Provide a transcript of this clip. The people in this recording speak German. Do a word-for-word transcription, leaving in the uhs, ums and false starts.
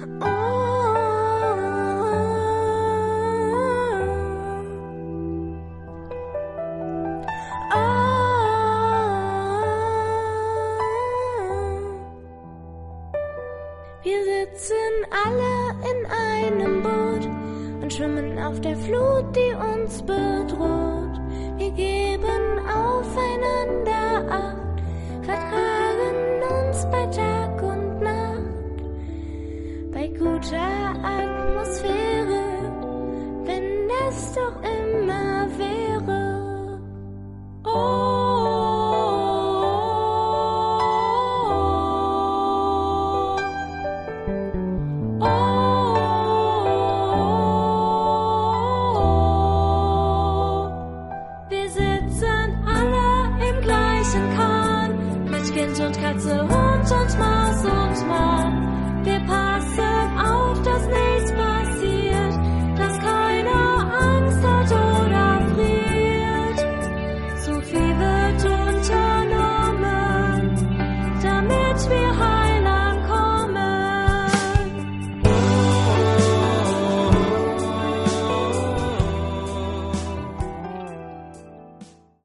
Wir sitzen alle in einem Boot und schwimmen auf der Flut, die uns bedroht. Wir geben aufeinander Acht, vertragen uns bei Tag und Nacht. Bei guter Atmosphäre, wenn das doch immer wäre. Oh. Kind und Katze, Hund und Maus und Maus.